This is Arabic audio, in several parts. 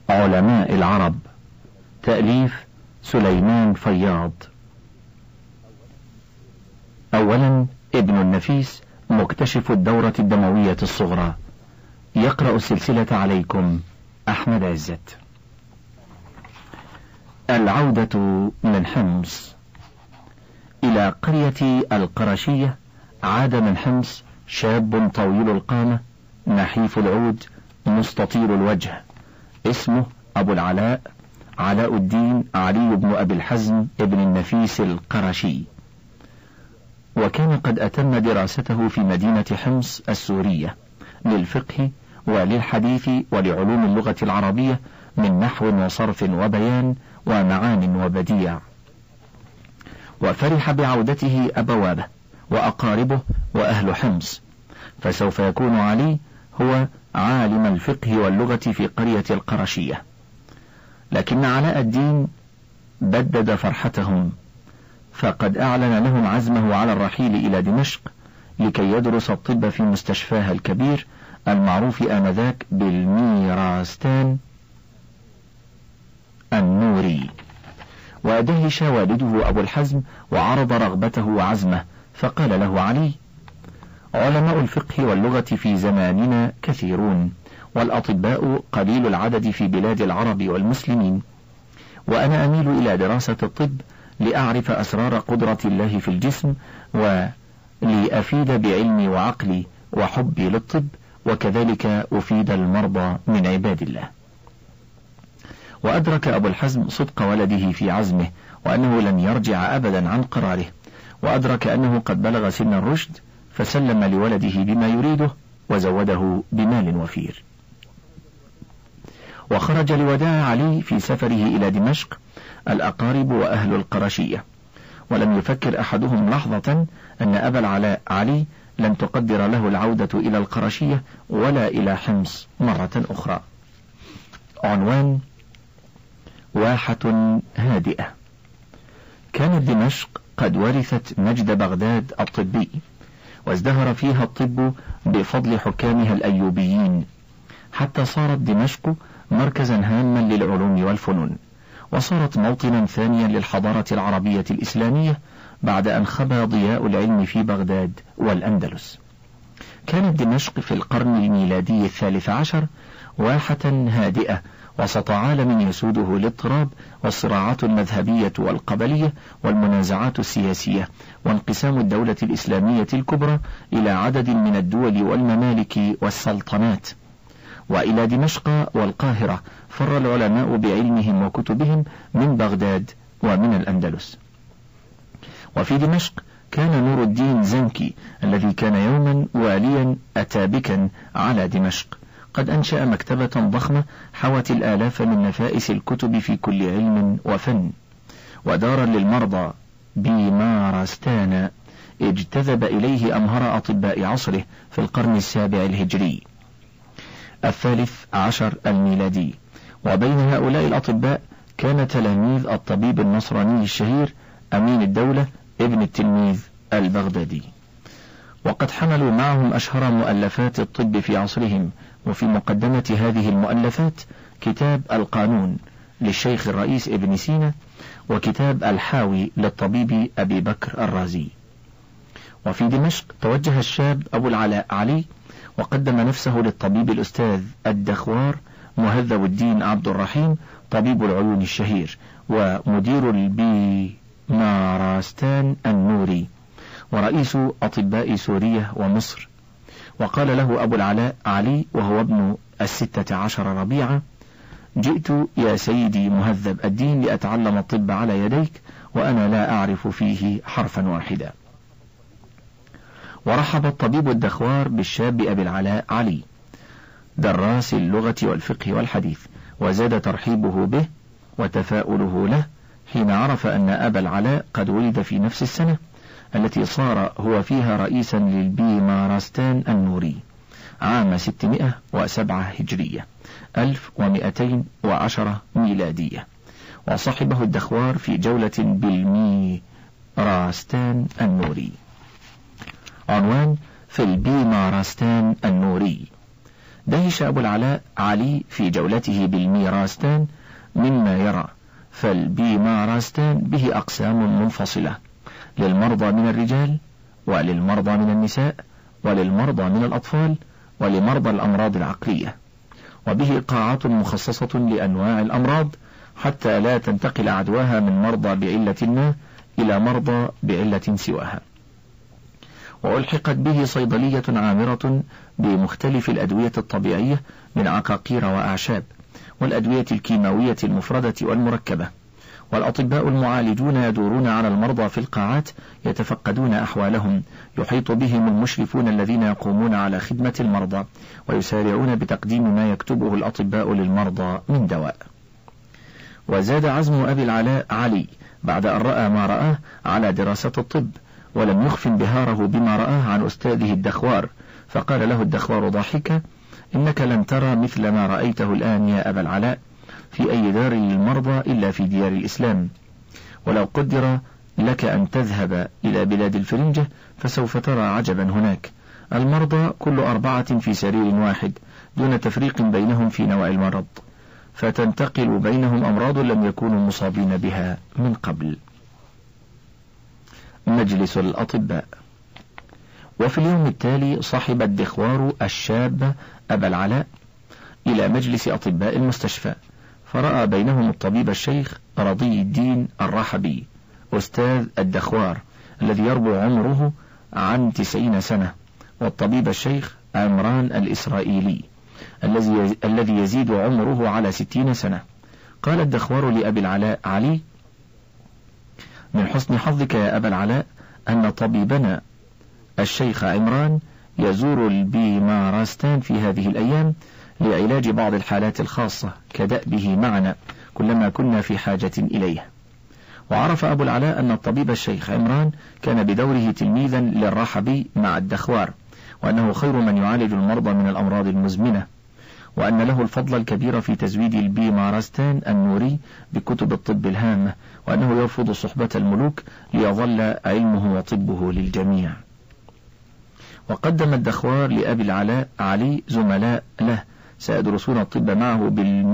علماء العرب، تأليف سليمان فياض. أولا ابن النفيس مكتشف الدورة الدموية الصغرى، يقرأ السلسلة عليكم أحمد عزت. العودة من حمص. إلى قرية القرشية عاد من حمص شاب طويل القامة نحيف العود مستطيل الوجه، اسمه أبو العلاء علاء الدين علي بن أبي الحزم ابن النفيس القرشي، وكان قد أتم دراسته في مدينة حمص السورية للفقه وللحديث ولعلوم اللغة العربية من نحو وصرف وبيان ومعان وبديع، وفرح بعودته أبوابه وأقاربه وأهل حمص، فسوف يكون علي هو عالم الفقه واللغة في قرية القرشية. لكن علاء الدين بدد فرحتهم، فقد أعلن لهم عزمه على الرحيل إلى دمشق لكي يدرس الطب في مستشفاها الكبير المعروف آنذاك بالميراستان النوري. ودهش والده أبو الحزم وعرض رغبته وعزمه، فقال له علي: علماء الفقه واللغة في زماننا كثيرون، والأطباء قليل العدد في بلاد العرب والمسلمين، وأنا أميل إلى دراسة الطب لأعرف أسرار قدرة الله في الجسم، ولأفيد بعلمي وعقلي وحبي للطب، وكذلك أفيد المرضى من عباد الله. وأدرك أبو الحزم صدق ولده في عزمه، وأنه لن يرجع أبدا عن قراره، وأدرك أنه قد بلغ سن الرشد، فسلم لولده بما يريده وزوده بمال وفير. وخرج لوداع علي في سفره إلى دمشق الأقارب وأهل القرشية، ولم يفكر أحدهم لحظة أن أبا العلاء علي لن تقدر له العودة إلى القرشية ولا إلى حمص مرة أخرى. عنوان: واحة هادئة. كانت دمشق قد ورثت مجد بغداد الطبي، وازدهر فيها الطب بفضل حكامها الأيوبيين، حتى صارت دمشق مركزا هاما للعلوم والفنون، وصارت موطنا ثانيا للحضارة العربية الإسلامية بعد أن خبى ضياء العلم في بغداد والأندلس. كانت دمشق في القرن الميلادي 13 واحة هادئة، وسط عالم يسوده الاضطراب والصراعات المذهبية والقبلية والمنازعات السياسية، وانقسام الدولة الإسلامية الكبرى إلى عدد من الدول والممالك والسلطنات. وإلى دمشق والقاهرة فر العلماء بعلمهم وكتبهم من بغداد ومن الأندلس. وفي دمشق كان نور الدين زنكي الذي كان يوما واليا أتابكا على دمشق قد أنشأ مكتبة ضخمة حوت الآلاف من نفائس الكتب في كل علم وفن، ودارا للمرضى بمارستان اجتذب إليه أمهر أطباء عصره في القرن السابع الهجري 13 الميلادي. وبين هؤلاء الأطباء كان تلاميذ الطبيب النصراني الشهير أمين الدولة ابن التلميذ البغدادي، وقد حملوا معهم أشهر مؤلفات الطب في عصرهم، وفي مقدمة هذه المؤلفات كتاب القانون للشيخ الرئيس ابن سينا، وكتاب الحاوي للطبيب أبي بكر الرازي. وفي دمشق توجه الشاب أبو العلاء علي وقدم نفسه للطبيب الأستاذ الدخوار مهذب الدين عبد الرحيم طبيب العيون الشهير ومدير البيمارستان النوري ورئيس أطباء سوريا ومصر. وقال له أبو العلاء علي وهو ابن 16 ربيعة: جئت يا سيدي مهذب الدين لأتعلم الطب على يديك، وأنا لا أعرف فيه حرفا واحدا. ورحب الطبيب الدخوار بالشاب أبي العلاء علي دراس اللغة والفقه والحديث، وزاد ترحيبه به وتفاؤله له حين عرف أن أبا العلاء قد ولد في نفس السنة التي صار هو فيها رئيسا للبيمارستان النوري عام 607 هجرية 1210 ميلادية، وصحبه الدخوار في جولة بالميراستان النوري. عنوان: في البيمارستان النوري. دهش أبو العلاء علي في جولته بالميراستان مما يرى، فالبيماراستان به أقسام منفصلة: للمرضى من الرجال، وللمرضى من النساء، وللمرضى من الأطفال، ولمرضى الأمراض العقلية، وبه قاعات مخصصة لأنواع الأمراض حتى لا تنتقل عدواها من مرضى بعلة ما إلى مرضى بعلة سواها. وألحقت به صيدلية عامرة بمختلف الأدوية الطبيعية من عقاقير وأعشاب، والأدوية الكيماوية المفردة والمركبة، والأطباء المعالجون يدورون على المرضى في القاعات يتفقدون أحوالهم، يحيط بهم المشرفون الذين يقومون على خدمة المرضى، ويسارعون بتقديم ما يكتبه الأطباء للمرضى من دواء. وزاد عزم أبي العلاء علي بعد أن رأى ما رآه على دراسة الطب، ولم يخف انبهاره بما رآه عن أستاذه الدخوار، فقال له الدخوار ضاحكا: إنك لن ترى مثل ما رأيته الآن يا أبا العلاء في أي دار للمرضى إلا في ديار الإسلام، ولو قدر لك أن تذهب إلى بلاد الفرنجة فسوف ترى عجبا هناك، المرضى كل 4 في سرير واحد دون تفريق بينهم في نوع المرض، فتنتقل بينهم أمراض لم يكونوا مصابين بها من قبل. مجلس الأطباء. وفي اليوم التالي صحب الدخوار الشاب أبا العلاء إلى مجلس أطباء المستشفى، فرأى بينهم الطبيب الشيخ رضي الدين الرحبي أستاذ الدخوار الذي يربو عمره عن 90 سنة، والطبيب الشيخ عمران الإسرائيلي الذي يزيد عمره على 60 سنة. قال الدخوار لأبي العلاء علي: من حسن حظك يا أبا العلاء أن طبيبنا الشيخ عمران يزور البيماراستان في هذه الأيام لعلاج بعض الحالات الخاصة كدأبه معنا كلما كنا في حاجة إليه. وعرف أبو العلاء أن الطبيب الشيخ عمران كان بدوره تلميذا للرحبي مع الدخوار، وأنه خير من يعالج المرضى من الأمراض المزمنة، وأن له الفضل الكبير في تزويد البيماراستان النوري بكتب الطب الهامة، وأنه يرفض صحبة الملوك ليظل علمه وطبه للجميع. وقدم الدخوار لأبي العلاء علي زملاء له سيدرسون الطب معه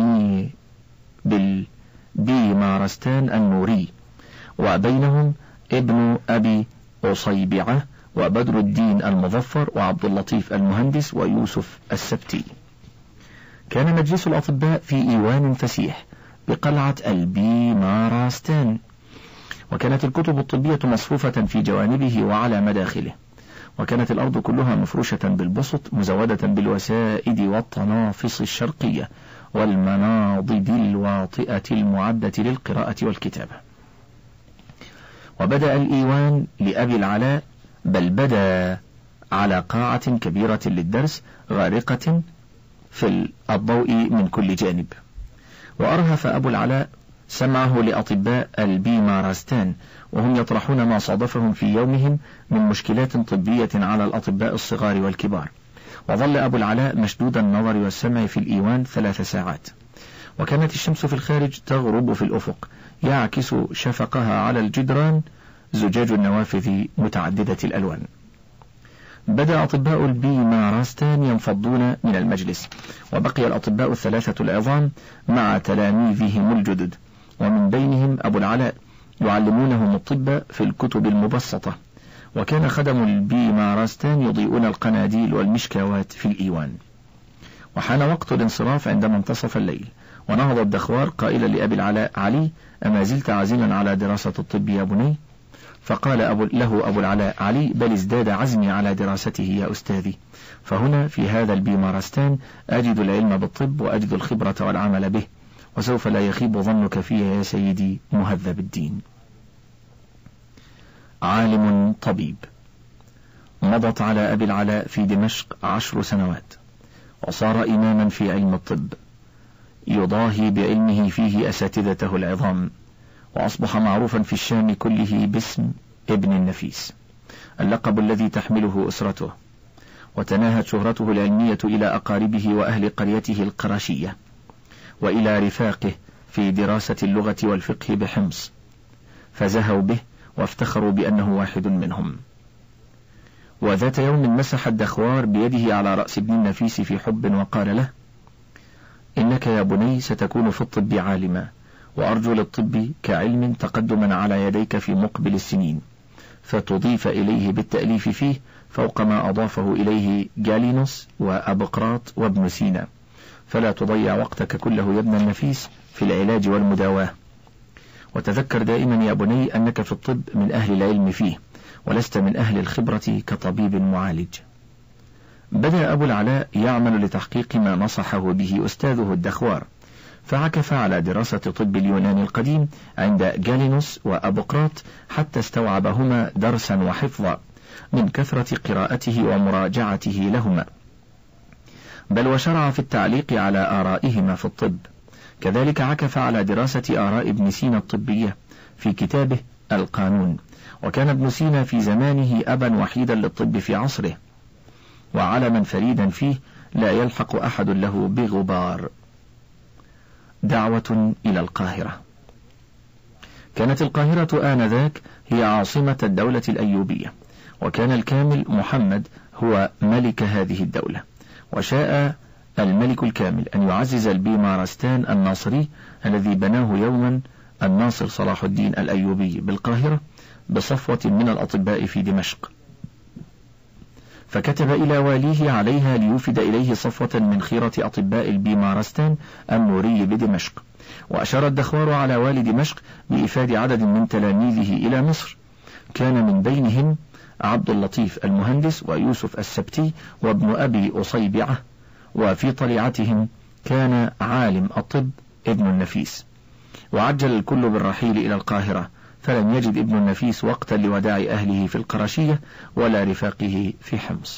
بالبيماراستان النوري، وبينهم ابن أبي أصيبعة وبدر الدين المظفر وعبد اللطيف المهندس ويوسف السبتي. كان مجلس الأطباء في إيوان فسيح بقلعة البيماراستان، وكانت الكتب الطبية مصفوفة في جوانبه وعلى مداخله، وكانت الأرض كلها مفروشة بالبسط مزودة بالوسائد والتنافس الشرقية والمناضد الواطئة المعدة للقراءة والكتابة. وبدأ الإيوان لأبي العلاء بل بدا على قاعة كبيرة للدرس غارقة في الضوء من كل جانب. وأرهف أبو العلاء سمعه لأطباء البيماراستان وهم يطرحون ما صادفهم في يومهم من مشكلات طبية على الأطباء الصغار والكبار. وظل أبو العلاء مشدود النظر والسمع في الإيوان 3 ساعات، وكانت الشمس في الخارج تغرب في الأفق يعكس شفقها على الجدران زجاج النوافذ متعددة الألوان. بدأ أطباء البيماراستان ينفضون من المجلس، وبقي الأطباء 3 العظام مع تلاميذهم الجدد، ومن بينهم أبو العلاء يعلمونهم الطب في الكتب المبسطة، وكان خدم البيماراستان يضيئون القناديل والمشكاوات في الإيوان. وحان وقت الانصراف عندما انتصف الليل، ونهض الدخوار قائلا لأبي العلاء علي: أما زلت عازما على دراسة الطب يا بني؟ فقال له أبو العلاء علي: بل ازداد عزمي على دراسته يا أستاذي، فهنا في هذا البيماراستان أجد العلم بالطب وأجد الخبرة والعمل به، وسوف لا يخيب ظنك في يا سيدي مهذب الدين. عالم طبيب. مضت على أبي العلاء في دمشق 10 سنوات، وصار إماما في علم الطب يضاهي بعلمه فيه أساتذته العظام، وأصبح معروفا في الشام كله باسم ابن النفيس، اللقب الذي تحمله أسرته، وتناهت شهرته العلمية إلى أقاربه وأهل قريته القرشية، وإلى رفاقه في دراسة اللغة والفقه بحمص، فزهوا به وافتخروا بأنه واحد منهم. وذات يوم مسح الدخوار بيده على رأس ابن النفيس في حب وقال له: إنك يا بني ستكون في الطب عالما، وأرجو للطب كعلم تقدما على يديك في مقبل السنين، فتضيف إليه بالتأليف فيه فوق ما أضافه إليه جالينوس وأبقراط وابن سينا، فلا تضيع وقتك كله يا ابن النفيس في العلاج والمداواة. وتذكر دائما يا بني أنك في الطب من أهل العلم فيه، ولست من أهل الخبرة كطبيب معالج. بدأ أبو العلاء يعمل لتحقيق ما نصحه به أستاذه الدخوار، فعكف على دراسة طب اليونان القديم عند جالينوس وأبقراط حتى استوعبهما درسا وحفظا من كثرة قراءته ومراجعته لهما، بل وشرع في التعليق على آرائهما في الطب. كذلك عكف على دراسة آراء ابن سينا الطبية في كتابه القانون، وكان ابن سينا في زمانه أبا وحيدا للطب في عصره، وعلما فريدا فيه لا يلحق أحد له بغبار. دعوة إلى القاهرة. كانت القاهرة آنذاك هي عاصمة الدولة الأيوبية، وكان الكامل محمد هو ملك هذه الدولة، وشاء الملك الكامل أن يعزز البيمارستان الناصري الذي بناه يوما الناصر صلاح الدين الأيوبي بالقاهرة بصفوة من الأطباء في دمشق، فكتب إلى واليه عليها ليوفد إليه صفوة من خيرة أطباء البيمارستان النوري بدمشق. وأشار الدخوار على والي دمشق بإفاد عدد من تلاميذه إلى مصر، كان من بينهم عبد اللطيف المهندس ويوسف السبتي وابن أبي أصيبعة، وفي طليعتهم كان عالم الطب ابن النفيس. وعجل الكل بالرحيل إلى القاهرة، فلم يجد ابن النفيس وقتا لوداع أهله في القرشية ولا رفاقه في حمص.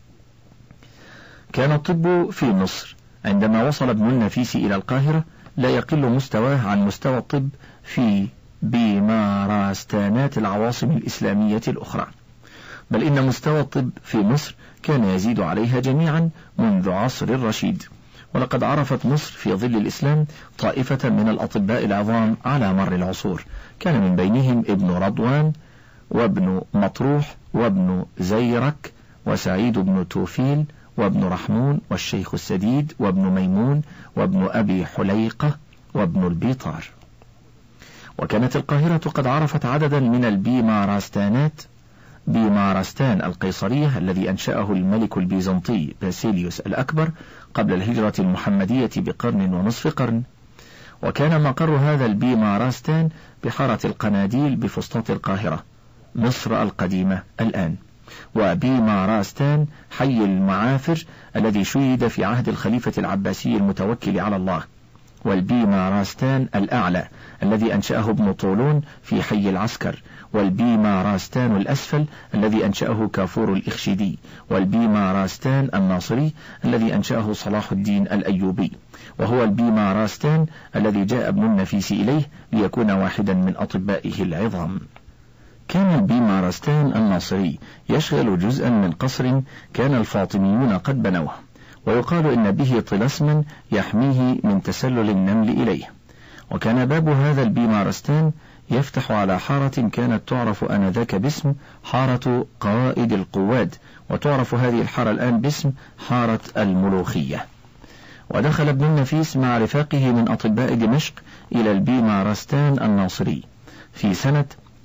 كان الطب في مصر عندما وصل ابن النفيس إلى القاهرة لا يقل مستواه عن مستوى الطب في بيمارستانات العواصم الإسلامية الأخرى، بل إن مستوى الطب في مصر كان يزيد عليها جميعا منذ عصر الرشيد. ولقد عرفت مصر في ظل الإسلام طائفة من الأطباء العظام على مر العصور، كان من بينهم ابن رضوان وابن مطروح وابن زيرك وسعيد بن توفيل وابن رحمون والشيخ السديد وابن ميمون وابن أبي حليقة وابن البيطار. وكانت القاهرة قد عرفت عددا من البيمارستانات، بيمارستان القيصرية الذي أنشأه الملك البيزنطي باسيليوس الأكبر قبل الهجرة المحمدية بقرن ونصف قرن، وكان مقر هذا البيمارستان بحارة القناديل بفسطاط القاهرة مصر القديمة الآن. وبيمارستان حي المعافر الذي شيد في عهد الخليفة العباسي المتوكل على الله، والبيمارستان الأعلى الذي أنشأه ابن طولون في حي العسكر، والبيمارستان الأسفل الذي أنشأه كافور الإخشيدي، والبيمارستان الناصري الذي أنشأه صلاح الدين الأيوبي، وهو البيمارستان الذي جاء ابن النفيس إليه ليكون واحدا من أطبائه العظام. كان البيمارستان الناصري يشغل جزءا من قصر كان الفاطميون قد بنوه، ويقال إن به طلسما يحميه من تسلل النمل إليه. وكان باب هذا البيمارستان يفتح على حارة كانت تعرف آنذاك باسم حارة قوائد القواد، وتعرف هذه الحارة الآن باسم حارة الملوخية. ودخل ابن النفيس مع رفاقه من أطباء دمشق إلى البيمارستان الناصري في سنة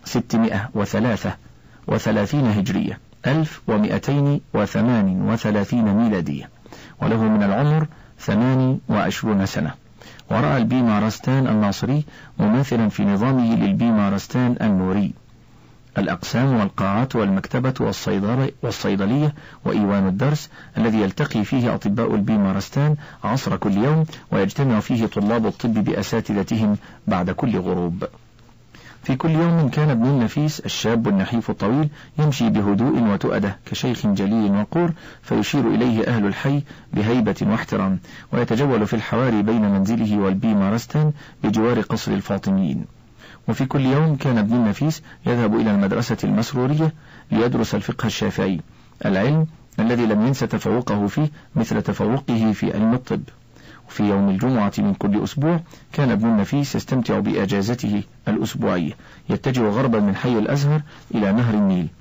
633 هجرية 1238 ميلادية، وله من العمر 28 سنة. ورأى البيمارستان الناصري مماثلا في نظامه للبيمارستان النوري، الأقسام والقاعات والمكتبة والصيدلية وإيوان الدرس الذي يلتقي فيه أطباء البيمارستان عصر كل يوم، ويجتمع فيه طلاب الطب بأساتذتهم بعد كل غروب. في كل يوم كان ابن النفيس الشاب النحيف الطويل يمشي بهدوء وتؤدة كشيخ جليل وقور، فيشير إليه أهل الحي بهيبة واحترام، ويتجول في الحواري بين منزله والبيمارستان بجوار قصر الفاطميين. وفي كل يوم كان ابن النفيس يذهب إلى المدرسة المسرورية ليدرس الفقه الشافعي، العلم الذي لم ينس تفوقه فيه مثل تفوقه في علم الطب. وفي يوم الجمعة من كل أسبوع كان ابن النفيس يستمتع بأجازته الأسبوعية، يتجه غربا من حي الأزهر إلى نهر النيل،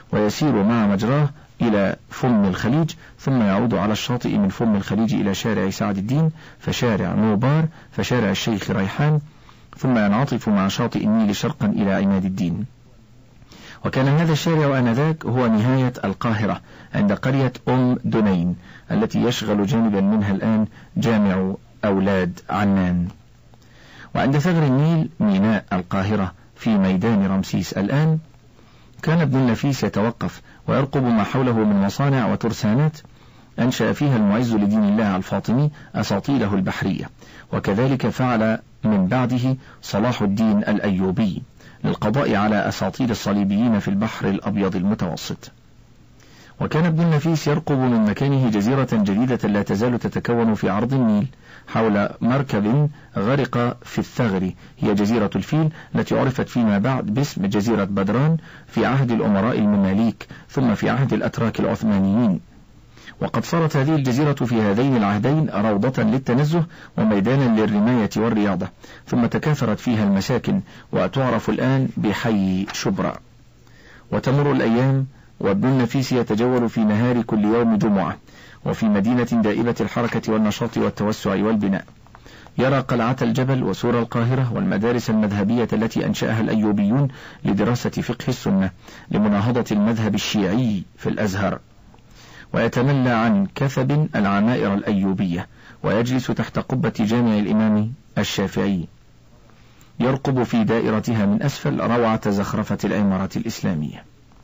ويسير مع مجراه إلى فم الخليج، ثم يعود على الشاطئ من فم الخليج إلى شارع سعد الدين، فشارع نوبار، فشارع الشيخ ريحان، ثم ينعطف مع شاطئ النيل شرقا إلى عماد الدين. وكان هذا الشارع آنذاك هو نهاية القاهرة عند قرية دنين التي يشغل جانبا منها الآن جامع أولاد عنان. وعند ثغر النيل ميناء القاهرة في ميدان رمسيس الآن، كان ابن النفيس يتوقف ويرقب ما حوله من مصانع وترسانات أنشأ فيها المعز لدين الله الفاطمي أساطيله البحرية، وكذلك فعل من بعده صلاح الدين الأيوبي للقضاء على أساطيل الصليبيين في البحر الأبيض المتوسط. وكان ابن النفيس يرقب من مكانه جزيرة جديدة لا تزال تتكون في عرض النيل حول مركب غرق في الثغر، هي جزيرة الفيل التي عرفت فيما بعد باسم جزيرة بدران في عهد الأمراء المماليك، ثم في عهد الأتراك العثمانيين. وقد صارت هذه الجزيرة في هذين العهدين روضة للتنزه وميدانا للرماية والرياضة، ثم تكاثرت فيها المساكن وتعرف الآن بحي شبرا. وتمر الأيام وابن النفيس يتجول في نهار كل يوم جمعة وفي مدينة دائبة الحركة والنشاط والتوسع والبناء، يرى قلعة الجبل وسور القاهرة والمدارس المذهبية التي أنشأها الأيوبيون لدراسة فقه السنة لمناهضة المذهب الشيعي في الأزهر، ويتملى عن كثب العمائر الأيوبية ويجلس تحت قبة جامع الإمام الشافعي، يرقب في دائرتها من أسفل روعة زخرفة العمارة الإسلامية.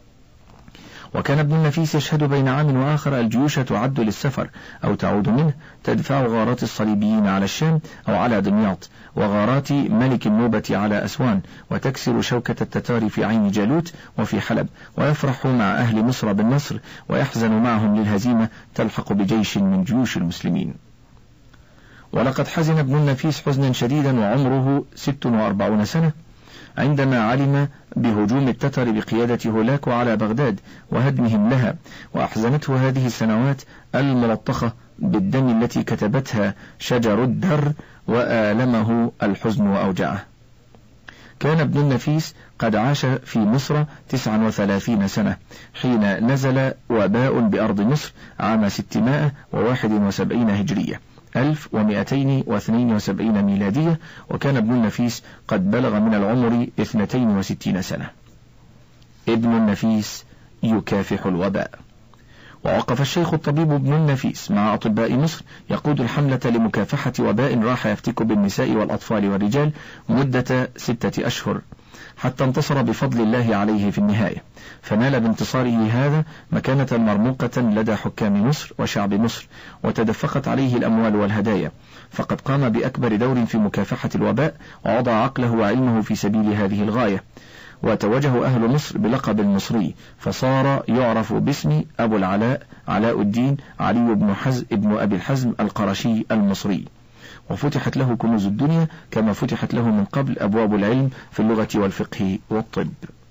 وكان ابن النفيس يشهد بين عام وآخر الجيوش تعد للسفر أو تعود منه، تدفع غارات الصليبيين على الشام أو على دمياط، وغارات ملك النوبة على أسوان، وتكسر شوكة التتار في عين جالوت وفي حلب، ويفرح مع أهل مصر بالنصر ويحزن معهم للهزيمة تلحق بجيش من جيوش المسلمين. ولقد حزن ابن النفيس حزنا شديدا وعمره 46 سنة عندما علم بهجوم التتر بقيادة هولاكو على بغداد وهدمهم لها، وأحزنته هذه السنوات الملطخة بالدم التي كتبتها شجر الدر، وآلمه الحزن وأوجعه. كان ابن النفيس قد عاش في مصر 39 سنة حين نزل وباء بأرض مصر عام 671 هجرية 1272 ميلادية، وكان ابن النفيس قد بلغ من العمر 62 سنة. ابن النفيس يكافح الوباء. ووقف الشيخ الطبيب ابن النفيس مع أطباء مصر يقود الحملة لمكافحة وباء راح يفتك بالنساء والأطفال والرجال مدة 6 أشهر، حتى انتصر بفضل الله عليه في النهاية، فنال بانتصاره هذا مكانة مرموقة لدى حكام مصر وشعب مصر، وتدفقت عليه الأموال والهدايا، فقد قام بأكبر دور في مكافحة الوباء ووضع عقله وعلمه في سبيل هذه الغاية. وتوجه أهل مصر بلقب المصري، فصار يعرف باسم أبو العلاء علاء الدين علي بن حزم ابن أبي الحزم القرشي المصري، وفتحت له كنوز الدنيا كما فتحت له من قبل أبواب العلم في اللغة والفقه والطب.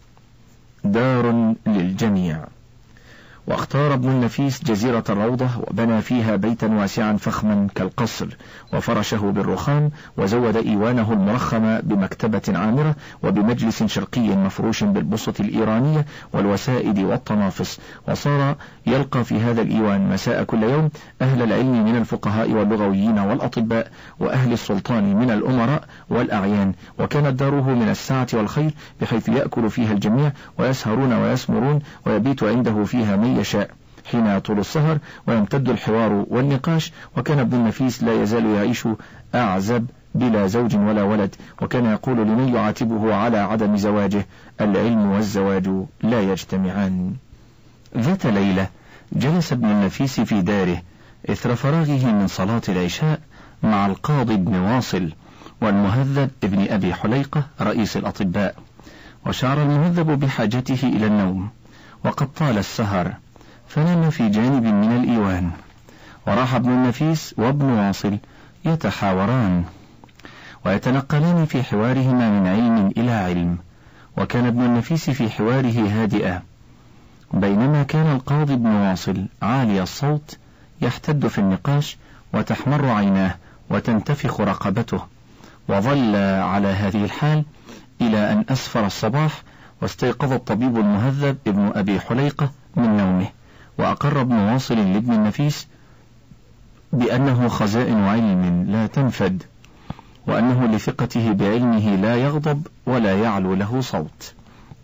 دار للجميع. واختار ابن النفيس جزيرة الروضة وبنى فيها بيتا واسعا فخما كالقصر، وفرشه بالرخام، وزود إيوانه المرخم بمكتبة عامرة وبمجلس شرقي مفروش بالبسط الإيرانية والوسائد والطنافس، وصار يلقى في هذا الإيوان مساء كل يوم أهل العلم من الفقهاء واللغويين والأطباء وأهل السلطان من الأمراء والأعيان، وكانت داره من السعة والخير بحيث يأكل فيها الجميع ويسهرون ويسمرون ويبيت عنده فيها من يشاء حين يطول السهر ويمتد الحوار والنقاش. وكان ابن النفيس لا يزال يعيش أعزب بلا زوج ولا ولد، وكان يقول لمن يعاتبه على عدم زواجه: العلم والزواج لا يجتمعان. ذات ليلة جلس ابن النفيس في داره إثر فراغه من صلاة العشاء مع القاضي بن واصل والمهذب ابن أبي حليقة رئيس الأطباء، وشعر المهذب بحاجته إلى النوم وقد طال السهر، فنام في جانب من الإيوان، وراح ابن النفيس وابن واصل يتحاوران ويتنقلان في حوارهما من علم إلى علم، وكان ابن النفيس في حواره هادئا، بينما كان القاضي بن واصل عالي الصوت يحتد في النقاش وتحمر عيناه وتنتفخ رقبته. وظل على هذه الحال إلى أن أسفر الصباح، واستيقظ الطبيب المهذب ابن أبي حليقة من نومه، وأقر ابن واصل لابن النفيس بأنه خزائن علم لا تنفد، وأنه لثقته بعلمه لا يغضب ولا يعلو له صوت.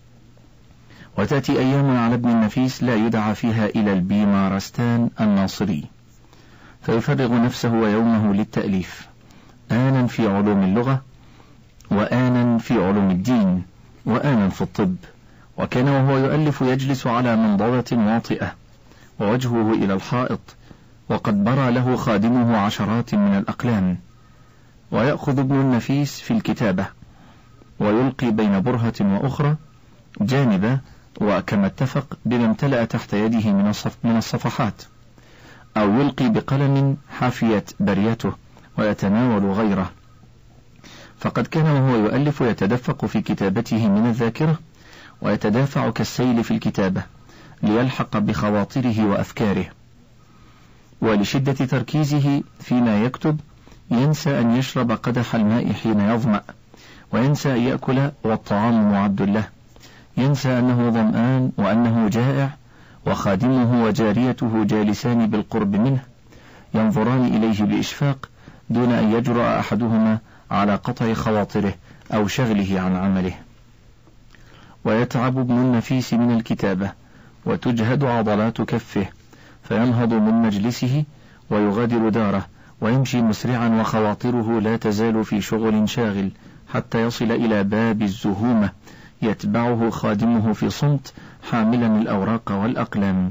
وتأتي أيام على ابن النفيس لا يدعى فيها إلى البيمارستان الناصري، فيفرغ نفسه ويومه للتأليف، آنا في علوم اللغة، وآنا في علوم الدين، وآنا في الطب. وكان وهو يؤلف يجلس على منضدة واطئة ووجهه إلى الحائط، وقد برى له خادمه عشرات من الأقلام، ويأخذ ابن النفيس في الكتابة ويلقي بين برهة وأخرى جانبا، وكما اتفق بما امتلأ تحت يده من الصفحات، أو يلقي بقلم حافية بريته ويتناول غيره. فقد كان وهو يؤلف يتدفق في كتابته من الذاكرة، ويتدافع كالسيل في الكتابة ليلحق بخواطره وأفكاره، ولشدة تركيزه فيما يكتب ينسى أن يشرب قدح الماء حين يظمأ، وينسى أن يأكل والطعام معد له، ينسى أنه ظمآن وأنه جائع، وخادمه وجاريته جالسان بالقرب منه ينظران إليه بإشفاق، دون أن يجرأ أحدهما على قطع خواطره أو شغله عن عمله. ويتعب ابن النفيس من الكتابة، وتجهد عضلات كفه، فينهض من مجلسه ويغادر داره، ويمشي مسرعا وخواطره لا تزال في شغل شاغل، حتى يصل إلى باب الزهومة يتبعه خادمه في صمت حاملا الأوراق والأقلام.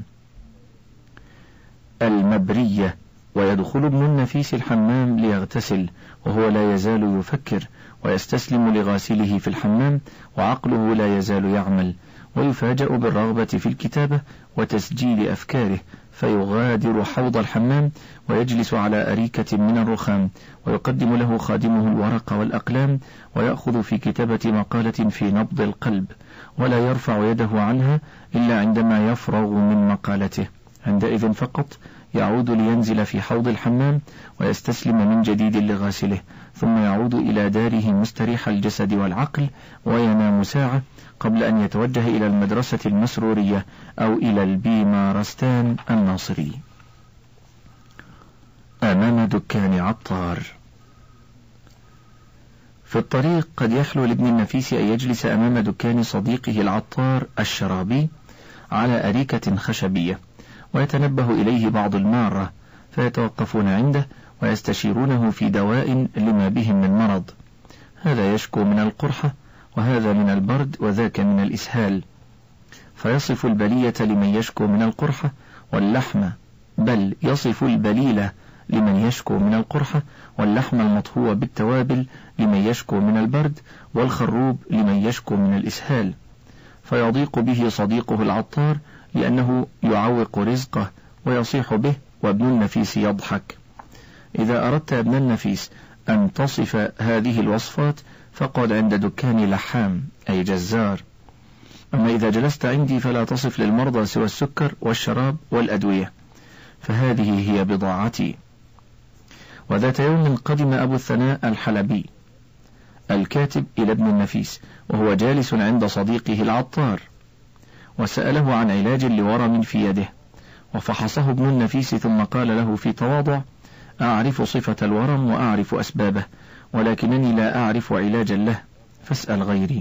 المبرية. ويدخل ابن النفيس الحمام ليغتسل وهو لا يزال يفكر، ويستسلم لغاسله في الحمام وعقله لا يزال يعمل، ويفاجأ بالرغبة في الكتابة وتسجيل أفكاره، فيغادر حوض الحمام ويجلس على أريكة من الرخام، ويقدم له خادمه الورق والأقلام، ويأخذ في كتابة مقالة في نبض القلب، ولا يرفع يده عنها إلا عندما يفرغ من مقالته، عندئذ فقط يعود لينزل في حوض الحمام ويستسلم من جديد لغاسله، ثم يعود إلى داره مستريح الجسد والعقل، وينام ساعة قبل أن يتوجه إلى المدرسة المسرورية أو إلى البيمارستان الناصري. أمام دكان عطار. في الطريق قد يحلو لابن النفيس أن يجلس أمام دكان صديقه العطار الشرابي على أريكة خشبية، ويتنبه إليه بعض المارة، فيتوقفون عنده ويستشيرونه في دواء لما بهم من مرض، هذا يشكو من القرحة، وهذا من البرد، وذاك من الإسهال، فيصف البلية لمن يشكو من القرحة، واللحم بل يصف البليلة لمن يشكو من القرحة، واللحم المطهو بالتوابل لمن يشكو من البرد، والخروب لمن يشكو من الإسهال، فيضيق به صديقه العطار لأنه يعوق رزقه ويصيح به، وابن النفيس يضحك. إذا أردت ابن النفيس أن تصف هذه الوصفات فقد عند دكاني لحام أي جزار، أما إذا جلست عندي فلا تصف للمرضى سوى السكر والشراب والأدوية، فهذه هي بضاعتي. وذات يوم قدم أبو الثناء الحلبي الكاتب إلى ابن النفيس وهو جالس عند صديقه العطار، وسأله عن علاج لورم في يده، وفحصه ابن النفيس ثم قال له في تواضع: أعرف صفة الورم وأعرف أسبابه، ولكنني لا أعرف علاجا له، فاسأل غيري.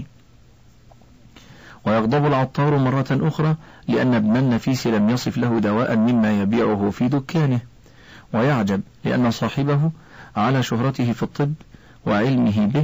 ويغضب العطار مرة أخرى لأن ابن النفيس لم يصف له دواء مما يبيعه في دكانه، ويعجب لأن صاحبه على شهرته في الطب وعلمه به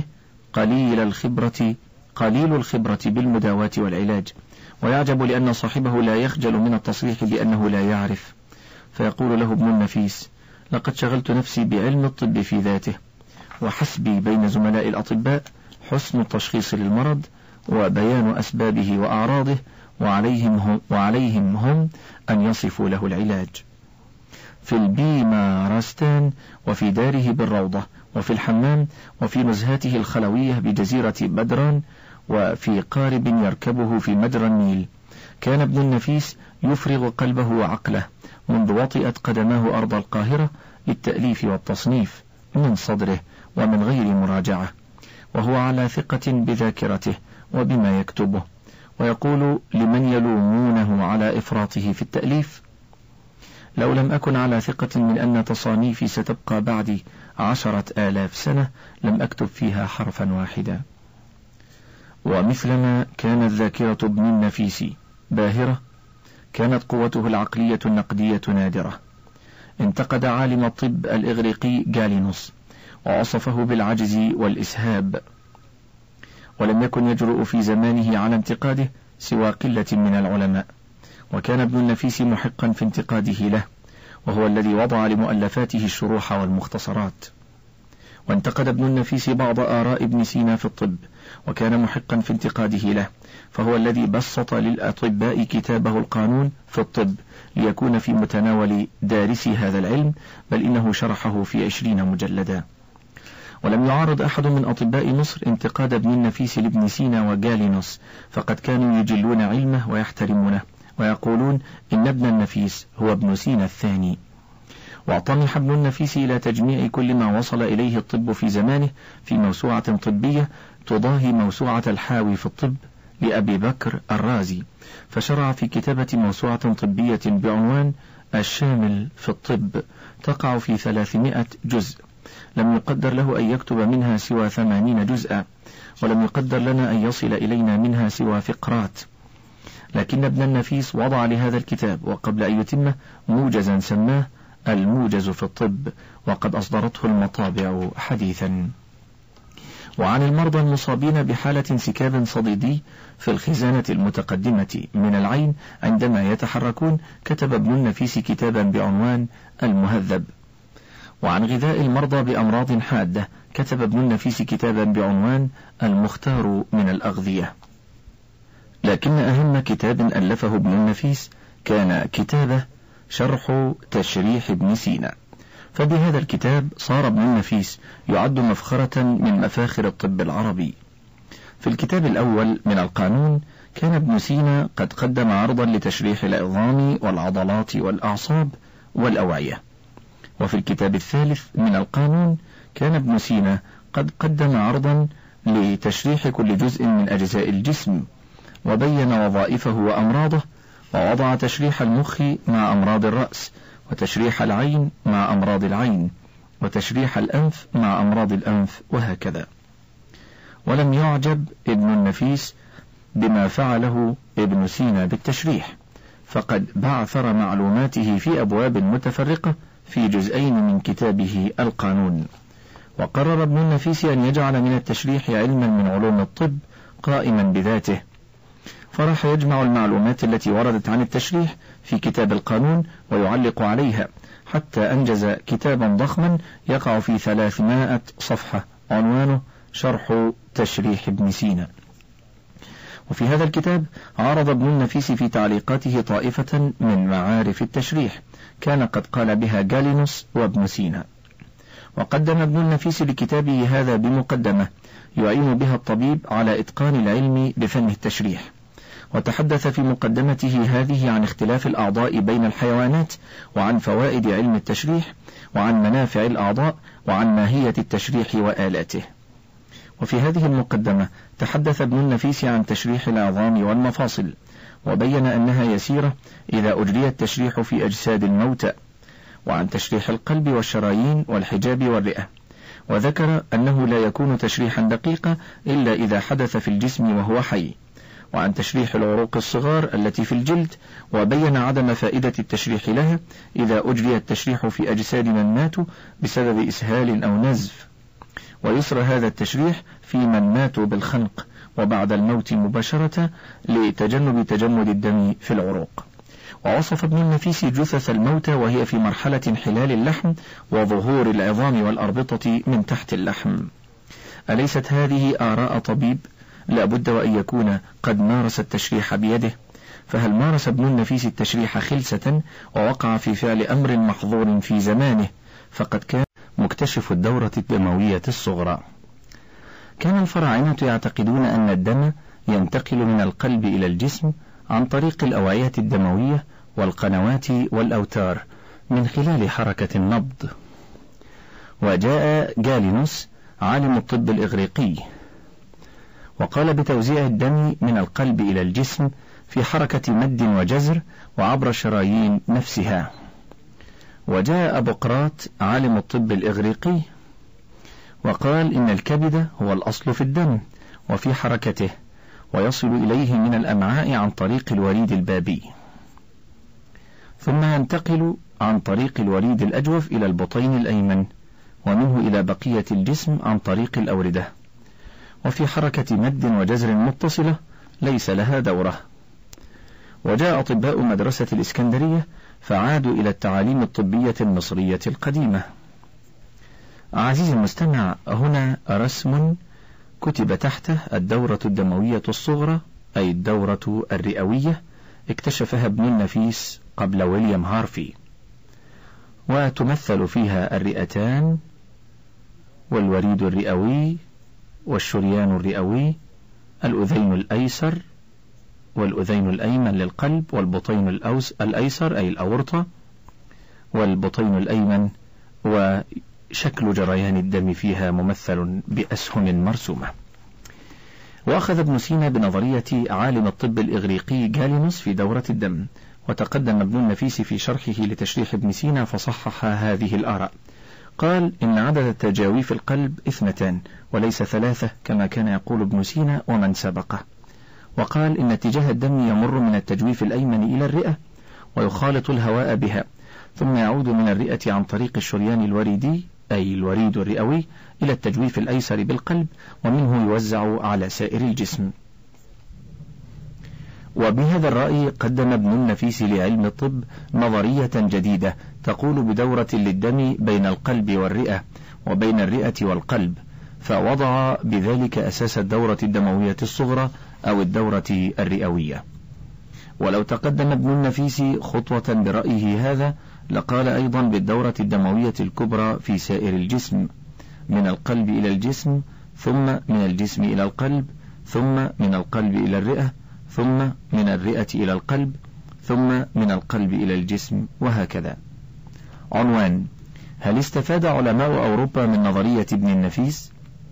قليل الخبرة بالمداواة والعلاج، ويعجب لأن صاحبه لا يخجل من التصريح بأنه لا يعرف، فيقول له ابن النفيس: لقد شغلت نفسي بعلم الطب في ذاته، وحسبي بين زملاء الأطباء حسن التشخيص للمرض وبيان أسبابه وأعراضه، وعليهم هم أن يصفوا له العلاج. في البيمارستان، وفي داره بالروضة، وفي الحمام، وفي نزهاته الخلوية بجزيرة بدران، وفي قارب يركبه في مجرى النيل، كان ابن النفيس يفرغ قلبه وعقله منذ وطئت قدماه أرض القاهرة للتأليف والتصنيف من صدره ومن غير مراجعة، وهو على ثقة بذاكرته وبما يكتبه، ويقول لمن يلومونه على إفراطه في التأليف: لو لم أكن على ثقة من أن تصانيفي ستبقى بعدي 10,000 سنة لم أكتب فيها حرفا واحدا. ومثلما كانت ذاكرة ابن النفيس باهرة، كانت قوته العقلية النقدية نادرة. انتقد عالم الطب الإغريقي جالينوس ووصفه بالعجز والإسهاب، ولم يكن يجرؤ في زمانه على انتقاده سوى قلة من العلماء، وكان ابن النفيس محقا في انتقاده له، وهو الذي وضع لمؤلفاته الشروح والمختصرات. وانتقد ابن النفيس بعض آراء ابن سينا في الطب، وكان محقا في انتقاده له، فهو الذي بسط للأطباء كتابه القانون في الطب ليكون في متناول دارسي هذا العلم، بل إنه شرحه في 20 مجلدا. ولم يعارض أحد من أطباء مصر انتقاد ابن النفيس لابن سينا وجالينوس، فقد كانوا يجلون علمه ويحترمونه ويقولون إن ابن النفيس هو ابن سينا الثاني. واطمح ابن النفيس إلى تجميع كل ما وصل إليه الطب في زمانه في موسوعة طبية تضاهي موسوعة الحاوي في الطب لأبي بكر الرازي، فشرع في كتابة موسوعة طبية بعنوان الشامل في الطب تقع في 300 جزء. لم يقدر له أن يكتب منها سوى 80 جزءا، ولم يقدر لنا أن يصل إلينا منها سوى فقرات، لكن ابن النفيس وضع لهذا الكتاب وقبل أن يتمه موجزا سماه الموجز في الطب، وقد أصدرته المطابع حديثا. وعن المرضى المصابين بحالة انسكاب صديدي في الخزانة المتقدمة من العين عندما يتحركون كتب ابن النفيس كتابا بعنوان المهذب. وعن غذاء المرضى بأمراض حادة كتب ابن النفيس كتابا بعنوان المختار من الأغذية. لكن أهم كتاب ألفه ابن النفيس كان كتابه شرح تشريح ابن سينا، فبهذا الكتاب صار ابن النفيس يعد مفخرة من مفاخر الطب العربي. في الكتاب الأول من القانون كان ابن سينا قد قدم عرضا لتشريح العظام والعضلات والأعصاب والأوعية، وفي الكتاب الثالث من القانون كان ابن سينا قد قدم عرضا لتشريح كل جزء من أجزاء الجسم، وبين وظائفه وأمراضه، ووضع تشريح المخ مع أمراض الرأس، وتشريح العين مع أمراض العين، وتشريح الأنف مع أمراض الأنف، وهكذا. ولم يعجب ابن النفيس بما فعله ابن سينا بالتشريح، فقد بعثر معلوماته في أبواب متفرقة في جزئين من كتابه القانون. وقرر ابن النفيس أن يجعل من التشريح علما من علوم الطب قائما بذاته، فراح يجمع المعلومات التي وردت عن التشريح في كتاب القانون ويعلق عليها، حتى أنجز كتابا ضخما يقع في 300 صفحة عنوانه شرح تشريح ابن سينا. وفي هذا الكتاب عرض ابن النفيس في تعليقاته طائفة من معارف التشريح كان قد قال بها جالينوس وابن سينا. وقدم ابن النفيس لكتابه هذا بمقدمة يعين بها الطبيب على إتقان العلم بفن التشريح، وتحدث في مقدمته هذه عن اختلاف الأعضاء بين الحيوانات، وعن فوائد علم التشريح، وعن منافع الأعضاء، وعن ماهية التشريح وآلاته. وفي هذه المقدمة تحدث ابن النفيس عن تشريح العظام والمفاصل، وبين أنها يسيرة إذا أجري التشريح في أجساد الموتى، وعن تشريح القلب والشرايين والحجاب والرئة، وذكر أنه لا يكون تشريحا دقيقا إلا إذا حدث في الجسم وهو حي، وعن تشريح العروق الصغار التي في الجلد، وبين عدم فائدة التشريح لها إذا أجري التشريح في أجساد من ماتوا بسبب إسهال أو نزف، ويسرى هذا التشريح في من ماتوا بالخنق وبعد الموت مباشرة لتجنب تجمد الدم في العروق. ووصف ابن النفيس جثث الموتى وهي في مرحلة انحلال اللحم وظهور العظام والأربطة من تحت اللحم. أليست هذه آراء طبيب؟ لا بد وأن يكون قد مارس التشريح بيده، فهل مارس ابن النفيس التشريح خلسة ووقع في فعل أمر محظور في زمانه؟ فقد كان مكتشف الدورة الدموية الصغرى. كان الفراعنة يعتقدون أن الدم ينتقل من القلب إلى الجسم عن طريق الأوعية الدموية والقنوات والأوتار من خلال حركة النبض. وجاء جالينوس عالم الطب الإغريقي وقال بتوزيع الدم من القلب إلى الجسم في حركة مد وجزر وعبر الشرايين نفسها. وجاء أبوقراط عالم الطب الإغريقي وقال إن الكبد هو الأصل في الدم وفي حركته، ويصل إليه من الأمعاء عن طريق الوريد البابي، ثم ينتقل عن طريق الوريد الأجوف إلى البطين الأيمن، ومنه إلى بقية الجسم عن طريق الأوردة، وفي حركة مد وجزر متصلة ليس لها دورة. وجاء أطباء مدرسة الإسكندرية فعادوا إلى التعاليم الطبية المصرية القديمة. عزيزي المستمع، هنا رسم كتب تحته الدورة الدموية الصغرى أي الدورة الرئوية، اكتشفها ابن النفيس قبل ويليام هارفي، وتمثل فيها الرئتان والوريد الرئوي والشريان الرئوي، الأذين الأيسر والأذين الأيمن للقلب، والبطين الأيسر أي الأورطة، والبطين الأيمن، وشكل جريان الدم فيها ممثل بأسهم مرسومة. وأخذ ابن سينا بنظرية عالم الطب الإغريقي جالينوس في دورة الدم، وتقدم ابن النفيس في شرحه لتشريح ابن سينا فصحح هذه الآراء. قال إن عدد تجاويف القلب 2 وليس 3 كما كان يقول ابن سينا ومن سبقه. وقال إن اتجاه الدم يمر من التجويف الأيمن إلى الرئة ويخالط الهواء بها، ثم يعود من الرئة عن طريق الشريان الوريدي أي الوريد الرئوي إلى التجويف الأيسر بالقلب، ومنه يوزع على سائر الجسم. وبهذا الرأي قدم ابن النفيس لعلم الطب نظرية جديدة تقول بدورة للدم بين القلب والرئة وبين الرئة والقلب، فوضع بذلك أساس الدورة الدموية الصغرى أو الدورة الرئوية. ولو تقدم ابن النفيس خطوة برأيه هذا لقال أيضا بالدورة الدموية الكبرى في سائر الجسم، من القلب إلى الجسم، ثم من الجسم إلى القلب، ثم من القلب إلى الرئة، ثم من الرئة إلى القلب، ثم من القلب إلى الجسم، وهكذا. عنوان: هل استفاد علماء أوروبا من نظرية ابن النفيس؟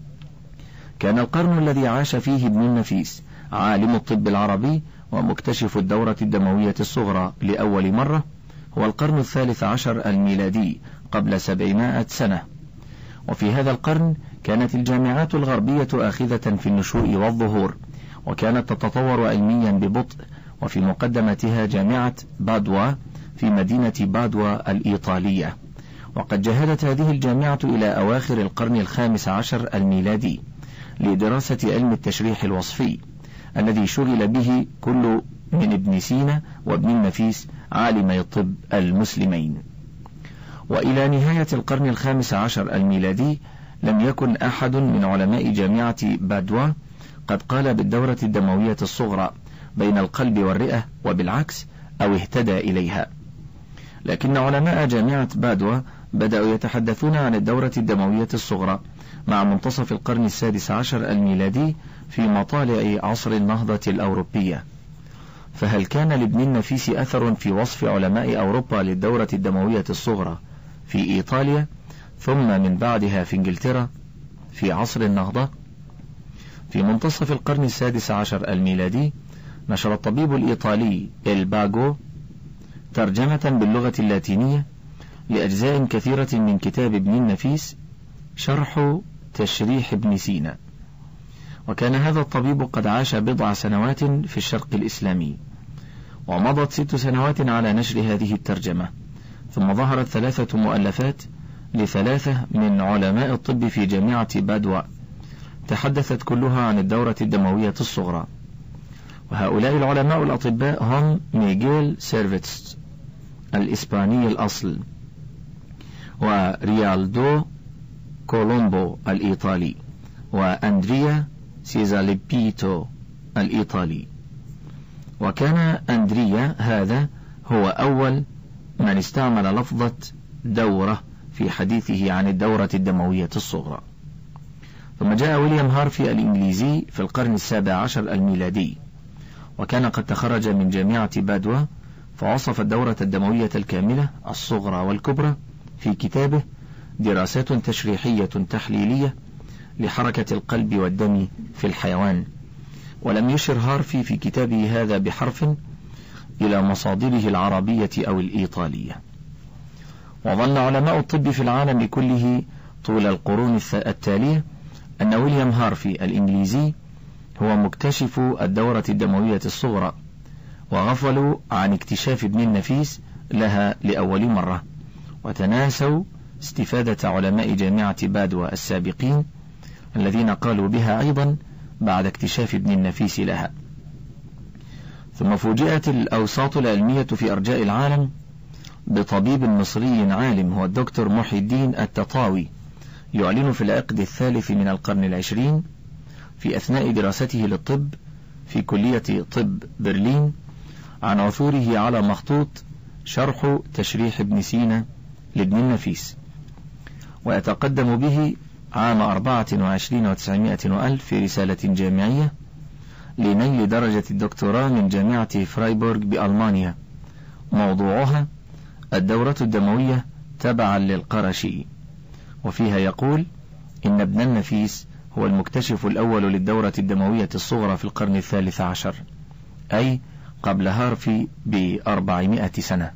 كان القرن الذي عاش فيه ابن النفيس عالم الطب العربي ومكتشف الدورة الدموية الصغرى لأول مرة هو القرن 13 الميلادي قبل 700 سنة. وفي هذا القرن كانت الجامعات الغربية آخذة في النشوء والظهور، وكانت تتطور علميا ببطء، وفي مقدمتها جامعة بادوا في مدينة بادوا الإيطالية. وقد جهدت هذه الجامعة إلى أواخر القرن 15 الميلادي لدراسة علم التشريح الوصفي الذي شغل به كل من ابن سينا وابن النفيس عالمي الطب المسلمين. وإلى نهاية القرن 15 الميلادي لم يكن أحد من علماء جامعة بادوا قد قال بالدورة الدموية الصغرى بين القلب والرئة وبالعكس أو اهتدى إليها، لكن علماء جامعة بادوا بدأوا يتحدثون عن الدورة الدموية الصغرى مع منتصف القرن 16 الميلادي في مطالع عصر النهضة الأوروبية. فهل كان لابن النفيس أثر في وصف علماء أوروبا للدورة الدموية الصغرى في إيطاليا ثم من بعدها في إنجلترا في عصر النهضة؟ في منتصف القرن 16 الميلادي نشر الطبيب الإيطالي الباغو ترجمة باللغة اللاتينية لأجزاء كثيرة من كتاب ابن النفيس شرح تشريح ابن سينا. وكان هذا الطبيب قد عاش بضع سنوات في الشرق الإسلامي، ومضت 6 سنوات على نشر هذه الترجمة، ثم ظهرت 3 مؤلفات ل3 من علماء الطب في جامعة بادوا تحدثت كلها عن الدورة الدموية الصغرى. وهؤلاء العلماء الأطباء هم ميغيل سيرفيتس الإسباني الأصل، وريالدو كولومبو الإيطالي، وأندريا سيزاليبيتو الإيطالي. وكان أندريا هذا هو أول من استعمل لفظة دورة في حديثه عن الدورة الدموية الصغرى. ثم جاء ويليام هارفي الإنجليزي في القرن 17 الميلادي، وكان قد تخرج من جامعة بادوا، فوصف الدورة الدموية الكاملة الصغرى والكبرى في كتابه دراسات تشريحية تحليلية لحركة القلب والدم في الحيوان، ولم يشر هارفي في كتابه هذا بحرف إلى مصادره العربية أو الإيطالية. وظن علماء الطب في العالم كله طول القرون التالية أن ويليام هارفي الإنجليزي هو مكتشف الدورة الدموية الصغرى، وغفلوا عن اكتشاف ابن النفيس لها لأول مرة، وتناسوا استفادة علماء جامعة بادوا السابقين الذين قالوا بها أيضا بعد اكتشاف ابن النفيس لها. ثم فوجئت الأوساط العلمية في أرجاء العالم بطبيب مصري عالم هو الدكتور محي الدين التطاوي يعلن في العقد الثالث من القرن العشرين في أثناء دراسته للطب في كلية طب برلين عن عثوره على مخطوط شرح تشريح ابن سينا لابن النفيس، ويتقدم به عام 24 و900 وألف في رسالة جامعية لنيل درجة الدكتوراه من جامعة فرايبورغ بألمانيا، موضوعها الدورة الدموية تبعا للقرشي، وفيها يقول إن ابن النفيس هو المكتشف الأول للدورة الدموية الصغرى في القرن الثالث عشر، أي قبل هارفي ب400 سنة.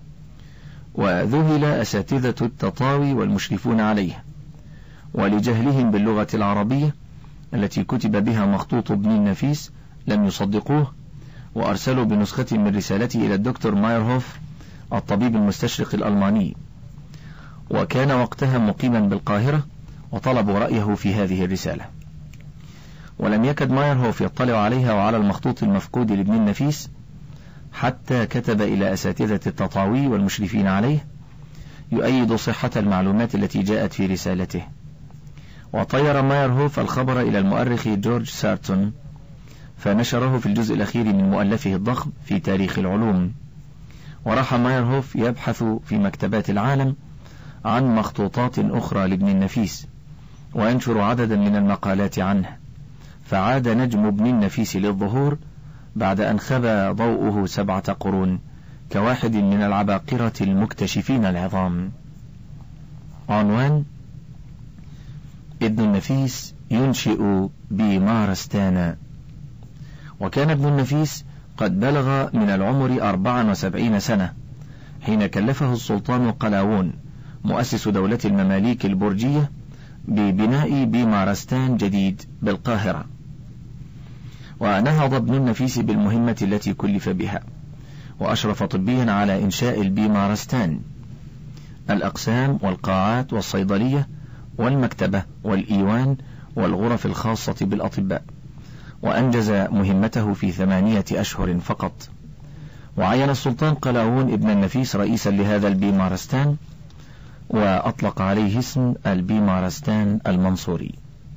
وذهل أساتذة التطاوي والمشرفون عليه، ولجهلهم باللغة العربية التي كتب بها مخطوط ابن النفيس لم يصدقوه، وأرسلوا بنسخة من رسالته إلى الدكتور مايرهوف الطبيب المستشرق الألماني، وكان وقتها مقيما بالقاهرة، وطلبوا رأيه في هذه الرسالة. ولم يكد مايرهوف يطلع عليها وعلى المخطوط المفقود لابن النفيس حتى كتب إلى أساتذة التطاوي والمشرفين عليه يؤيد صحة المعلومات التي جاءت في رسالته. وطير مايرهوف الخبر إلى المؤرخ جورج سارتون فنشره في الجزء الأخير من مؤلفه الضخم في تاريخ العلوم. وراح مايرهوف يبحث في مكتبات العالم عن مخطوطات أخرى لابن النفيس وينشر عددا من المقالات عنه، فعاد نجم ابن النفيس للظهور بعد أن خبى ضوءه 7 قرون كواحد من العباقرة المكتشفين العظام. عنوان: ابن النفيس ينشئ بمارستان. وكان ابن النفيس قد بلغ من العمر 74 سنة حين كلفه السلطان قلاوون مؤسس دولة المماليك البرجية ببناء بمارستان جديد بالقاهرة، ونهض ابن النفيس بالمهمة التي كلف بها، وأشرف طبيا على إنشاء البيمارستان، الأقسام والقاعات والصيدلية والمكتبة والإيوان والغرف الخاصة بالأطباء، وأنجز مهمته في 8 أشهر فقط. وعين السلطان قلاوون ابن النفيس رئيسا لهذا البيمارستان، وأطلق عليه اسم البيمارستان المنصوري.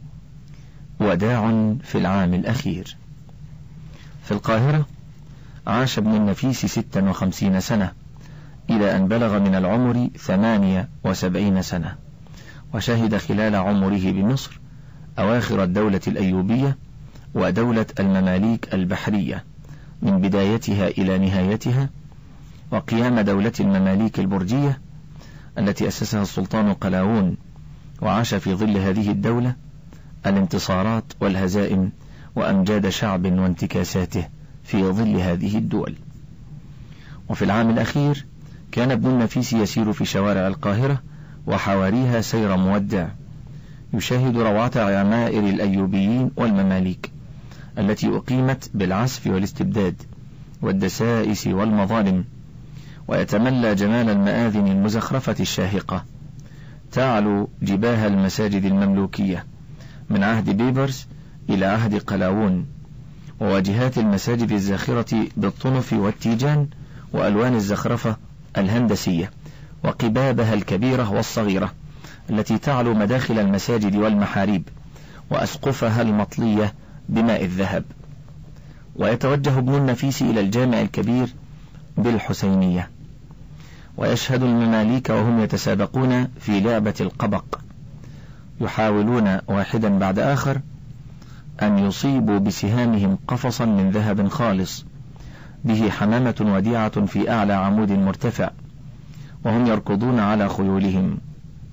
وداع في العام الأخير. في القاهرة عاش ابن النفيس 56 سنة إلى أن بلغ من العمر 78 سنة، وشهد خلال عمره بمصر أواخر الدولة الأيوبية ودولة المماليك البحرية من بدايتها إلى نهايتها، وقيام دولة المماليك البرجية التي أسسها السلطان قلاوون، وعاش في ظل هذه الدولة الانتصارات والهزائم وأمجاد شعب وانتكاساته في ظل هذه الدول. وفي العام الأخير كان ابن النفيس يسير في شوارع القاهرة وحواريها سير مودع، يشاهد روعة عمائر الأيوبيين والمماليك التي أقيمت بالعسف والاستبداد والدسائس والمظالم، ويتملى جمال المآذن المزخرفة الشاهقة تعلو جباه المساجد المملوكية من عهد بيبرس إلى عهد قلاوون، وواجهات المساجد الزاخرة بالطنف والتيجان وألوان الزخرفة الهندسية، وقبابها الكبيرة والصغيرة التي تعلو مداخل المساجد والمحاريب، وأسقفها المطلية بماء الذهب. ويتوجه ابن النفيس إلى الجامع الكبير بالحسينية، ويشهد المماليك وهم يتسابقون في لعبة القبق، يحاولون واحدا بعد آخر أن يصيبوا بسهامهم قفصا من ذهب خالص به حمامة وديعة في أعلى عمود مرتفع، وهم يركضون على خيولهم،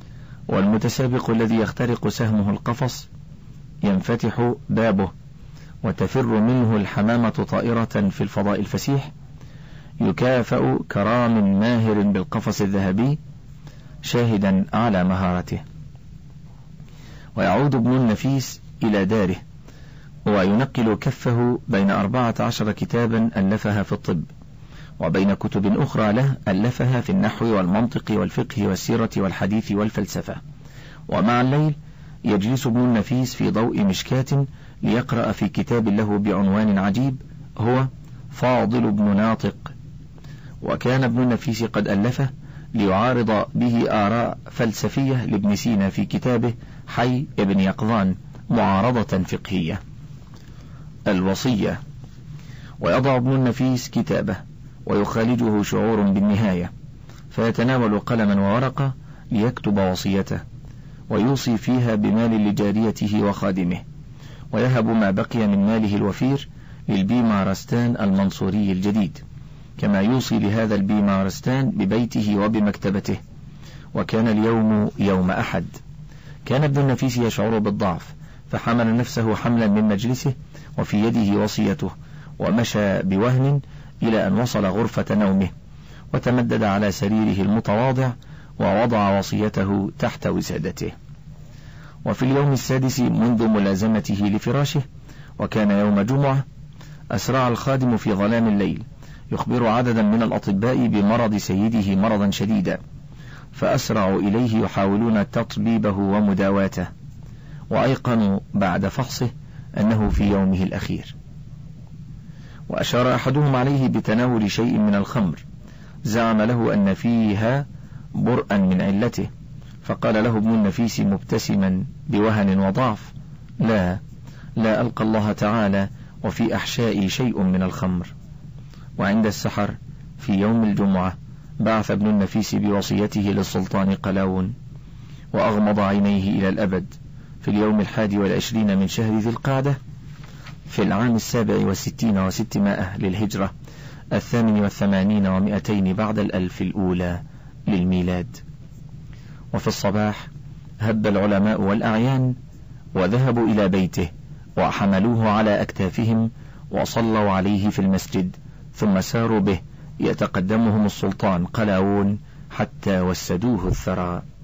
والمتسابق الذي يخترق سهمه القفص ينفتح بابه وتفر منه الحمامة طائرة في الفضاء الفسيح، يكافأ كرام ماهر بالقفص الذهبي شاهدا على مهارته. ويعود ابن النفيس إلى داره وينقل كفه بين 14 كتابا ألفها في الطب، وبين كتب أخرى له ألفها في النحو والمنطق والفقه والسيرة والحديث والفلسفة. ومع الليل يجلس ابن النفيس في ضوء مشكاة ليقرأ في كتاب له بعنوان عجيب هو فاضل بن ناطق، وكان ابن النفيس قد ألفه ليعارض به آراء فلسفية لابن سينا في كتابه حي ابن يقظان معارضة فقهية. الوصية. ويضع ابن النفيس كتابه ويخالجه شعور بالنهاية، فيتناول قلما وورقة ليكتب وصيته، ويوصي فيها بمال لجاريته وخادمه، ويهب ما بقي من ماله الوفير للبيمارستان المنصوري الجديد، كما يوصي لهذا البيمارستان ببيته وبمكتبته. وكان اليوم يوم أحد. كان ابن النفيس يشعر بالضعف، فحمل نفسه حملا من مجلسه وفي يده وصيته، ومشى بوهن إلى أن وصل غرفة نومه، وتمدد على سريره المتواضع ووضع وصيته تحت وسادته. وفي اليوم السادس منذ ملازمته لفراشه، وكان يوم جمعة، أسرع الخادم في ظلام الليل يخبر عددا من الأطباء بمرض سيده مرضا شديدا، فأسرعوا إليه يحاولون تطبيبه ومداواته، وأيقنوا بعد فحصه أنه في يومه الأخير. وأشار أحدهم عليه بتناول شيء من الخمر، زعم له أن فيها برءا من علته، فقال له ابن النفيس مبتسما بوهن وضعف: لا ألقى الله تعالى وفي أحشائي شيء من الخمر. وعند السحر في يوم الجمعة بعث ابن النفيس بوصيته للسلطان قلاوون، وأغمض عينيه إلى الأبد في اليوم 21 من شهر ذي القعدة في العام 67 و600 للهجرة 82 و200 بعد الألف الأولى للميلاد. وفي الصباح هب العلماء والأعيان وذهبوا إلى بيته وحملوه على أكتافهم وصلوا عليه في المسجد، ثم ساروا به يتقدمهم السلطان قلاوون حتى وسدوه الثرى.